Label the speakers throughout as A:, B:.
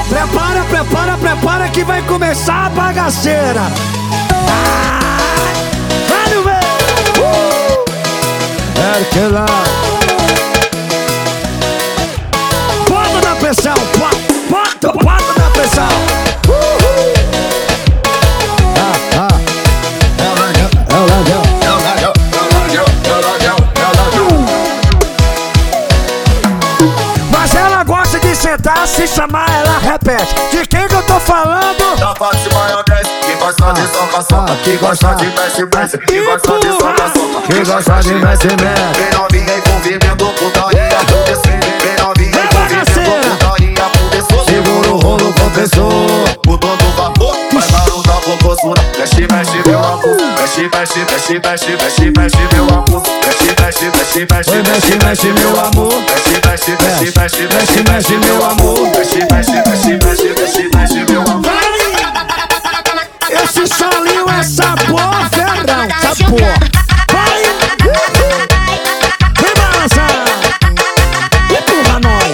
A: Prepara, prepara, prepara que vai começar a bagaceira. Vai no meio. É que lá. Bota na pressão, bota na pressão. Mas ela gosta de sentar, se chamar ela repete. De quem que eu tô falando?
B: Da face maionese, que gosta de soca-soca, que gosta de messe-messe, que gosta de soca-soca,
A: que gosta de messe-messe.
B: Vem novinha envolvimento, putaria acontecer. Vem novinha envolvimento, putaria acontecer.
A: Segura o rolo, compressor.
B: Mudou do vapor, vai barulho da compostura. Mexe, mexe, meu amor. Mexe, mexe, mexe, mexe, mexe, mexe, meu amor. Mexe, mexe, mexe, mexe,
A: mexe, mexe, meu amor.
B: Mexe, mexe, mexe, mexe, mexe, mexe, meu amor. Mexe, mexe, mexe, mexe, mexe, mexe, meu amor.
A: Esse solinho é sabor, Ferrão, sabor. Vai! Vem balançar! Empurra nós!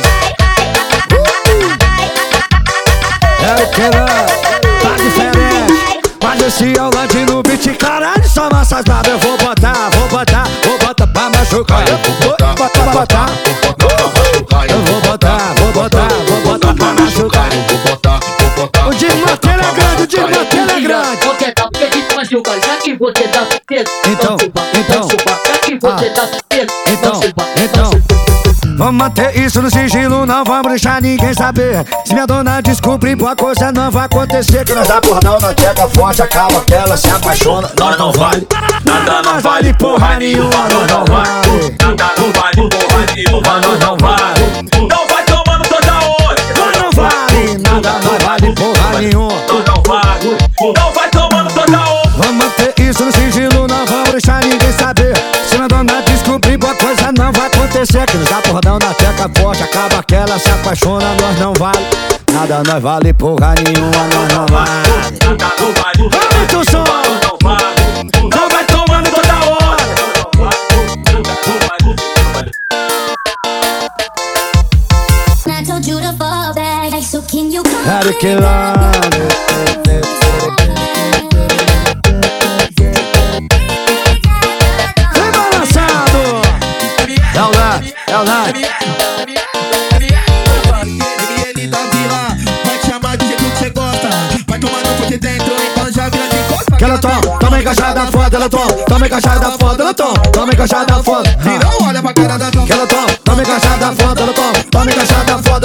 A: É o que lá, tá diferente. Mas esse Holland no beat, caralho, só massas nada. Eu vou botar pra machucar. Eu vou botar pra machucar. Eu vou botar pra machucar. O de Matheus é grande, o de Matheus é grande.
C: Porque dá porque te machuca, já que você dá peso.
A: Então,
C: já que você dá peso.
A: Então, vamos manter isso no sigilo, não vamos deixar ninguém saber. Se minha dona descobrir, boa coisa não vai acontecer. Que nós dá cordão, nós pega forte, acaba que ela se apaixona. Nós não vale, nada não vale porra nenhuma. Nós não vale,
B: Nada não vale porra nenhuma.
A: nós não vale.
B: Não vai tomando toda hora.
A: Nós não vale, nada não vale porra nenhuma.
B: Não vale, não vai tomando toda hora.
A: Vamos manter isso no sigilo, não vamos deixar ninguém saber. Se minha dona descobrir, boa coisa não vai acontecer. Que nos dá cordão na teca forte, acaba que ela se apaixona. Nós não vale, nada nós vale porra nenhuma. Nós não vale.
B: Nada não vale.
A: Aumenta o som,
B: Não vale.
A: não vai tomando toda hora.
D: I told you to fall back, so can you come
A: Era que lá. Vem balançado. É o Nath, é o Nath.
E: Ele tá vila, vai te chamar do jeito que você gosta. Vai tomando por dentro, então já vira de costa.
A: Que ela toma encaixada foda, ela toma encaixada foda, ela toma encaixada foda.
E: E não olha pra cara da tua.
A: Que ela toma encaixada foda, ela toma encaixada foda.